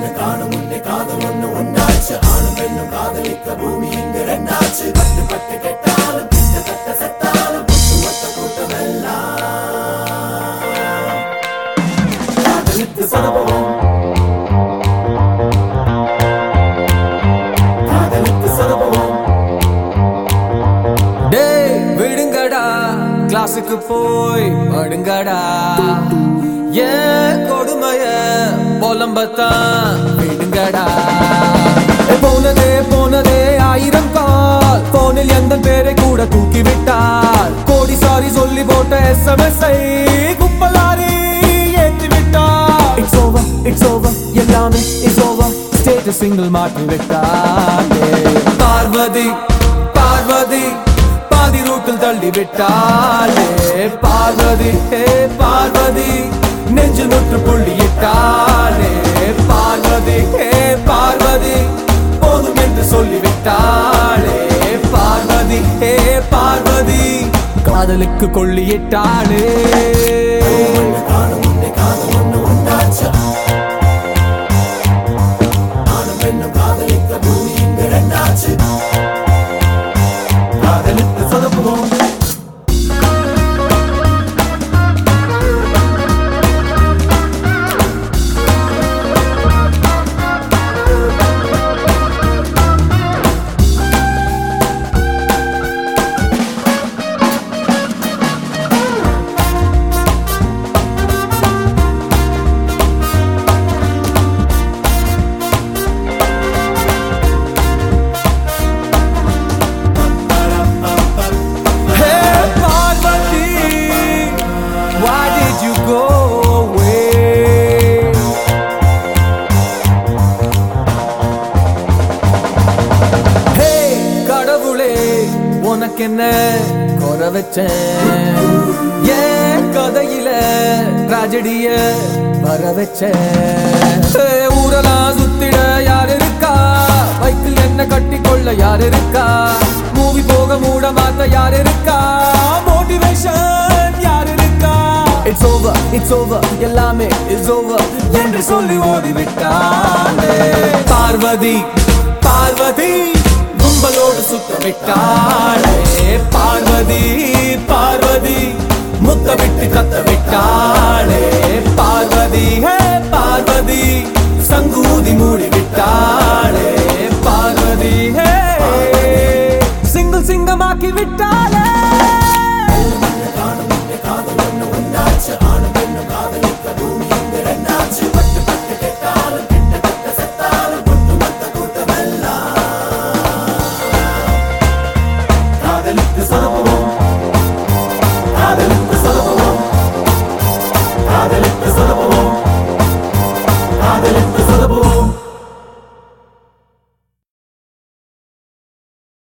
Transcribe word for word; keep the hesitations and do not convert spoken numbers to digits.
ஒண்ணு காணும் முன்னே காதல் ஒண்ணு ஒன்னாச்சு. ஆணும் பெண்ணும் காதலிக்க பூமி இங்கு ரெண்டாச்சு. பட்டு பட்டு கெட்டாலும் கிட்ட தட்ட செத்தாலும் ஒட்டு மொத்த கூட்டம் எல்லாம் காதலித்து சதபவம் காதலித்து சதபவம். டேய் விடுங்கடா கிளாஸுக்கு போய் படுங்கடா. ஏன் கொடுமைய புலம்பத்தான் விடுங்கடா. போனதே போனதே ஆயிரம் கால் போனில் எந்த பேரை கூட தூக்கி விட்டார். கோடி சாரி சொல்லி போட்ட எஸ் எம் எஸ் ஐ கும்பலாரி ஏற்றி விட்டார். இட்ஸ் ஓவர் இட்ஸ் ஓவர் எல்லாமே இஸ் ஓவர் ஸ்டேட்டஸ் சிங்கிள் மாற்றி விட்டார். பார்வதி பார்வதி பாதி ரூட்டில் தள்ளி விட்டாளே. பார்வதி ஹே பார்வதி நெஞ்சில் முற்று புள்ளியிட்டாளே. பார்வதி ஹே பார்வதி போதும் என்று சொல்லிவிட்டாளே. பார்வதி ஹே பார்வதி காதலுக்கு கொள்ளியிட்டாளே. காணும் முன்னே காதல் ஒண்ணு உண்டாச்சு. ஆணும் பெண்ணும் காதலிக்க பூமி இங்கு ரெண்டாச்சு. காதலித்து சதப்புவோம் உனக்கென்ன குறை வச்சேன். ஏன் கதையில ட்ராஜடிய வர வச்சேன். ஊரெல்லாம் சுத்திட யார் இருக்கா? பைக்கில் என்ன கட்டி கொள்ள யார் இருக்கா? மூவி போக மூட மாத்த யார் இருக்கா? மோட்டிவேஷன் யார் இருக்கா? இட்ஸ் ஓவர் இட்ஸ் ஓவர் எல்லாமே இஸ் ஓவர் என்று சொல்லி ஓடிவிட்டாளே. பார்வதி பார்வதி கும்பலோடு சுத்த விட்டாளே. பார்வதி பார்வதி